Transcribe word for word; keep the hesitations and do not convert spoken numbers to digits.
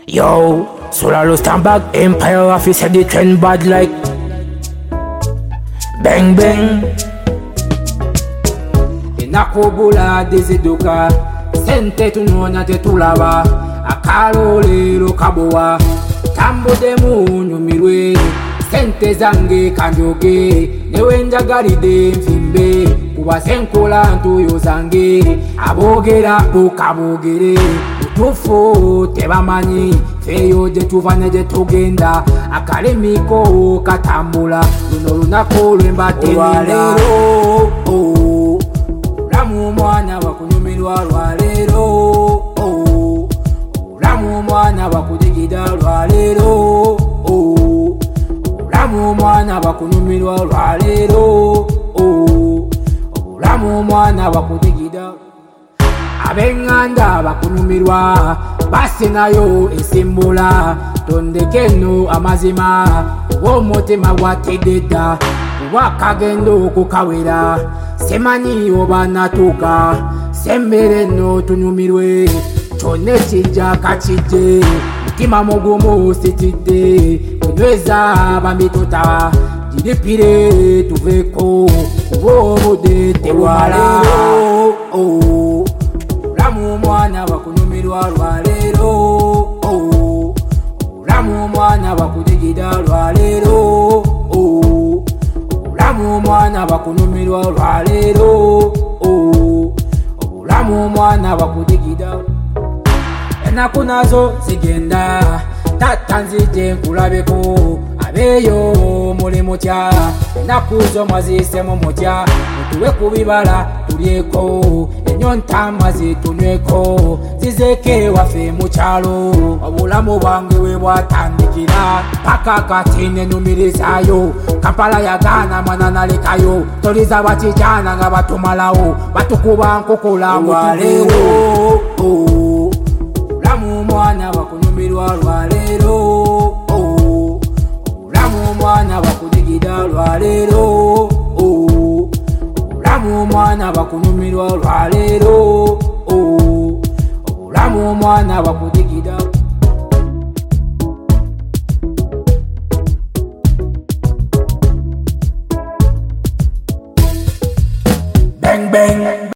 Yo, Solalo stand back, Empire officer the trend bad like bang bang. Inakubula diziduka, sente tunona tetulaba, akalo lero kabowa, tambo demu nyumirwe, sente zange kanjoge, newe njagalide mfimbe, kuba senkola ntuyo zange, abogera bukabogere, utufu tebamanyi, feyo je tuvane je tugenda, akalemiko katambula, luno lunako lwembatenera. Oh, Lamu mwana bakunyumirwa lwalero, oh, Lamu mwana bakudegida lwalero, oh, Lamu mwana bakunyumirwa lwalero, oh, Lamu mwana bakudegida. Abenganda bakunyumirwa basi nayo esimbula, tondekeno amazima womutima gwatededa, wakagendo kukawera semanyi oba natuka, sembere no tunyumirwe chone kijja kachije, mutima mugumu sitide, kunyweza bambituta jiripire tuveko ubobude tewala. Oh, Lamu mwana bakunyumirwa lwalero, oh, Lamu mwana bakudegida lwalero, oh, Lamu mwana bakunyumirwa lwalero, oh, Lamu mwana bakudegida. Enaku nazo zigenda tatanzije nkulabeko, abeyo muli mutya, enaku zo mwazisemu mutya, mutuwe kubibala tulyeko, enyontama zitunyweko, zizeke wafe mukyalo, obulamu bwange we bwatandikira, paka kati nenumirizayo, Kampala yagana mwana nalekayo, toliza bakijana nga batumalawo, batukuba nkukula lwalero. Oh, Lamu mwana bakunyumirwa lwalero, oh, Lamu mwana bakudegida lwalero, oh, Lamu mwana bakunyumirwa lwalero, oh, Lamu mwana bakudegida.